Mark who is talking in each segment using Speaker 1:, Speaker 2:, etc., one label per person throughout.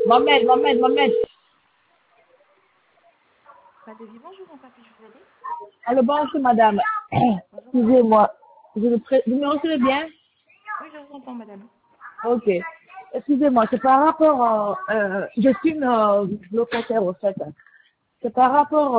Speaker 1: Mohamed.
Speaker 2: Pas de vie, bonjour, en quoi puis-je vous aider?
Speaker 1: Allô, bonjour, madame.
Speaker 2: Bonjour, madame.
Speaker 1: Excusez-moi. Vous me recevez bien?
Speaker 2: Oui, je vous entends, madame.
Speaker 1: Ok. Excusez-moi, c'est par rapport, je suis une locataire, au fait. C'est par rapport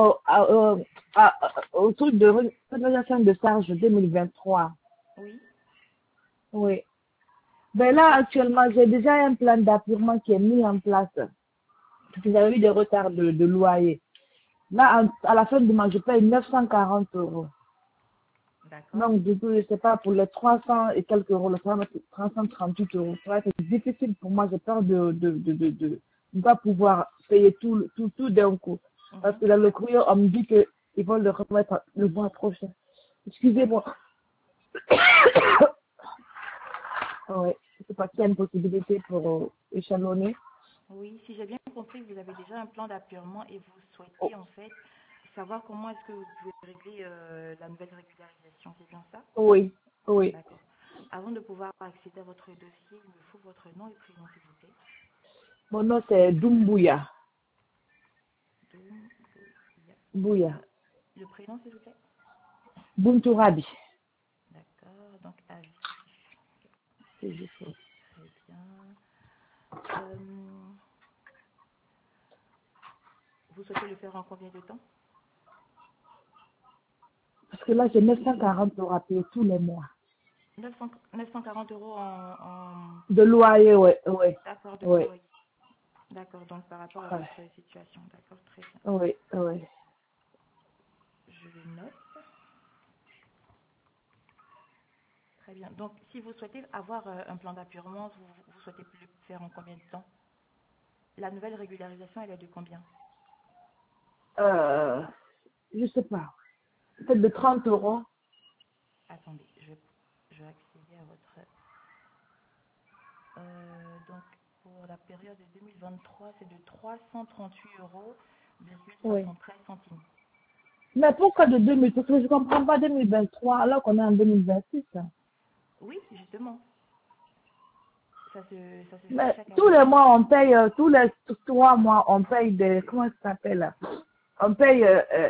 Speaker 1: au truc de renouvellement de charge 2023.
Speaker 2: Oui.
Speaker 1: Oui. Ben là, actuellement, j'ai déjà un plan d'appurement qui est mis en place. Parce que j'avais eu des retards de loyer. Là, à la fin du mois, je paye 940 euros.
Speaker 2: D'accord.
Speaker 1: Donc, du coup, je sais pas, pour les 300 et quelques euros, le 338 euros, ça va être difficile pour moi. J'ai peur de ne pas pouvoir payer tout d'un coup. Parce que dans le courrier, on me dit qu'ils vont le remettre le mois prochain. Excusez-moi.
Speaker 2: D'accord.
Speaker 1: Ouais. Je sais pas s'il y a une possibilité pour échelonner.
Speaker 2: Oui, si j'ai bien compris, vous avez déjà un plan d'appurement et vous souhaitez, en fait, savoir comment est-ce que vous pouvez régler la nouvelle régularisation. C'est bien ça?
Speaker 1: Oui, oui.
Speaker 2: D'accord. Avant de pouvoir accéder à votre dossier, il me faut votre nom et prénom, s'il vous plaît.
Speaker 1: Mon nom, c'est Doumbouya.
Speaker 2: Doumbouya.
Speaker 1: Bouya.
Speaker 2: Le prénom, s'il vous plaît?
Speaker 1: Buntourabi.
Speaker 2: D'accord. Donc, avis.
Speaker 1: C'est juste ça.
Speaker 2: Très bien. Vous souhaitez le faire en combien de temps?
Speaker 1: Parce que là, j'ai 940 euros à payer tous les mois.
Speaker 2: 940 euros en...
Speaker 1: De loyer, ouais, ouais,
Speaker 2: D'accord, de
Speaker 1: ouais,
Speaker 2: loyer. D'accord, donc par rapport à
Speaker 1: ouais,
Speaker 2: votre situation. D'accord, très bien.
Speaker 1: ouais, ouais.
Speaker 2: Je le note. Très bien. Donc, si vous souhaitez avoir un plan d'appurement, vous souhaitez le faire en combien de temps? La nouvelle régularisation, elle est de combien?
Speaker 1: Euh, je sais pas. Peut-être de 30 euros.
Speaker 2: Attendez, je vais accéder à votre... donc, pour la période de 2023, c'est de 338 euros,
Speaker 1: Oui.
Speaker 2: 73 centimes.
Speaker 1: Mais pourquoi de 2000? Parce que je comprends pas 2023 alors qu'on est en 2026.
Speaker 2: Oui, justement. Ça se fait
Speaker 1: Mais
Speaker 2: chaque
Speaker 1: tous
Speaker 2: année.
Speaker 1: les mois, on paye, tous les 3 mois, on paye des, comment ça s'appelle? On paye,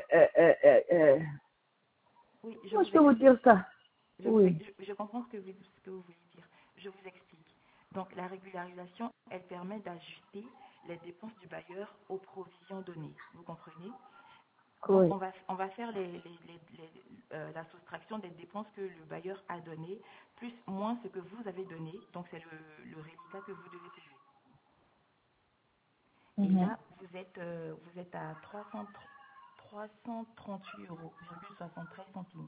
Speaker 2: Oui, je
Speaker 1: comment je
Speaker 2: vous
Speaker 1: peux vous
Speaker 2: explique.
Speaker 1: dire ça? Oui.
Speaker 2: Je comprends ce que vous voulez dire. Je vous explique. Donc, la régularisation, elle permet d'ajuster les dépenses du bailleur aux provisions données. Vous comprenez? Donc,
Speaker 1: Oui.
Speaker 2: on va faire la soustraction des dépenses que le bailleur a données, plus moins ce que vous avez donné. Donc, c'est le reliquat que vous devez soulever. Et
Speaker 1: Mhm.
Speaker 2: là, vous êtes à 338 euros, 73 centimes.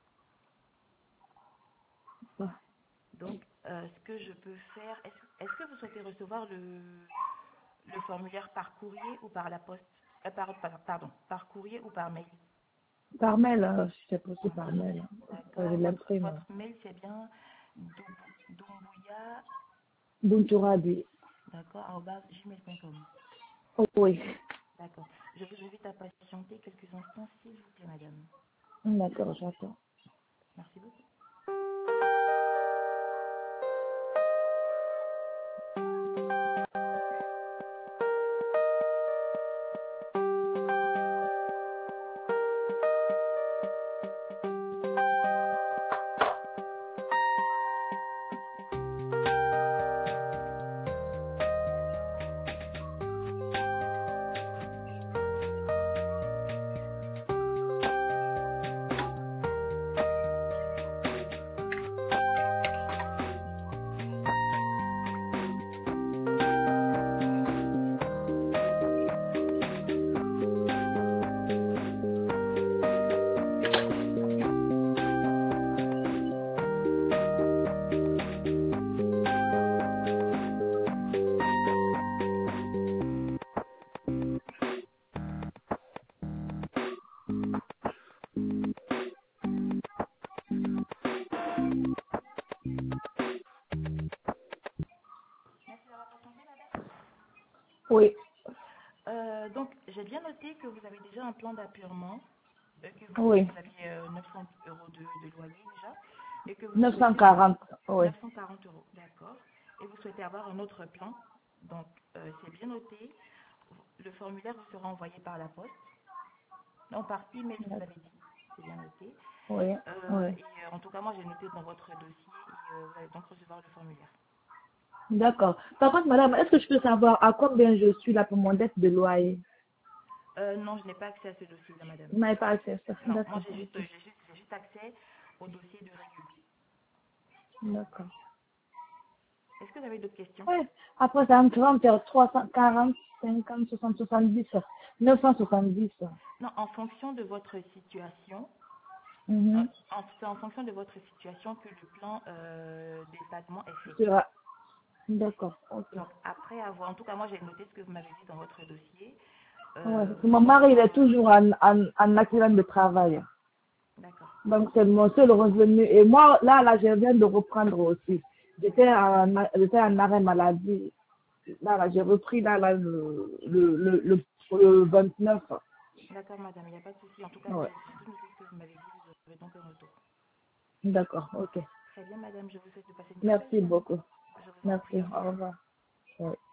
Speaker 2: Donc, ce que je peux faire, est-ce que vous souhaitez recevoir le formulaire par courrier ou par la poste? Pardon, par courrier ou par mail?
Speaker 1: Par mail, si c'est possible par
Speaker 2: Mhm.
Speaker 1: mail. Je
Speaker 2: D'accord.
Speaker 1: l'imprime.
Speaker 2: Votre mail, c'est bien doumbouya,
Speaker 1: Buntourabi.
Speaker 2: d'accord, arobase gmail.com.
Speaker 1: Oh, oui.
Speaker 2: D'accord. Je vous invite à patienter quelques instants, s'il vous plaît, madame.
Speaker 1: D'accord, j'attends.
Speaker 2: Merci beaucoup. Merci d'avoir patienté, madame.
Speaker 1: Oui.
Speaker 2: Donc, j'ai bien noté que vous avez déjà un plan d'appurement, que
Speaker 1: Oui.
Speaker 2: vous aviez 900 euros de loyer déjà, et que vous souhaitez
Speaker 1: 940. Oui.
Speaker 2: 940 euros, d'accord. Et vous souhaitez avoir un autre plan. Donc, c'est bien noté. Le formulaire vous sera envoyé par la poste. Non, par email, vous avez dit. C'est bien noté.
Speaker 1: Oui, oui.
Speaker 2: Et en tout cas, moi, j'ai noté dans votre dossier et vous allez donc recevoir le formulaire.
Speaker 1: D'accord. Par contre, madame, est-ce que je peux savoir à combien je suis là pour mon dette de loyer?
Speaker 2: Non, je n'ai pas accès à ce dossier-là, madame.
Speaker 1: Vous n'avez pas accès à ça.
Speaker 2: Non, moi,
Speaker 1: D'accord.
Speaker 2: j'ai juste accès au dossier de régule.
Speaker 1: D'accord.
Speaker 2: Est-ce que vous avez d'autres questions?
Speaker 1: Oui. Après, ça me fera faire 340, 50, 60, 70, 970.
Speaker 2: Non, en fonction de votre situation,
Speaker 1: Mhm.
Speaker 2: c'est en fonction de votre situation que le plan d'épargnement est fait.
Speaker 1: D'accord. Ok.
Speaker 2: Donc, après avoir, en tout cas, moi, j'ai noté ce que vous m'avez dit dans votre dossier.
Speaker 1: Ouais, parce que mon mari, il est toujours en accident de travail.
Speaker 2: D'accord.
Speaker 1: Donc, c'est mon seul revenu. Et moi, là, je viens de reprendre aussi. J'étais en arrêt maladie. Là, j'ai repris le 29.
Speaker 2: D'accord, madame, il n'y a pas de souci. En tout cas,
Speaker 1: Ouais.
Speaker 2: j'ai tout noté ce que vous m'avez dit. Vous aurez donc un retour.
Speaker 1: D'accord, ok.
Speaker 2: Très bien, madame. Je vous souhaite de passer une très belle
Speaker 1: Merci
Speaker 2: journée.
Speaker 1: beaucoup.
Speaker 2: Je vous en prie.
Speaker 1: Merci.
Speaker 2: Au
Speaker 1: Au
Speaker 2: revoir.
Speaker 1: revoir. Ouais.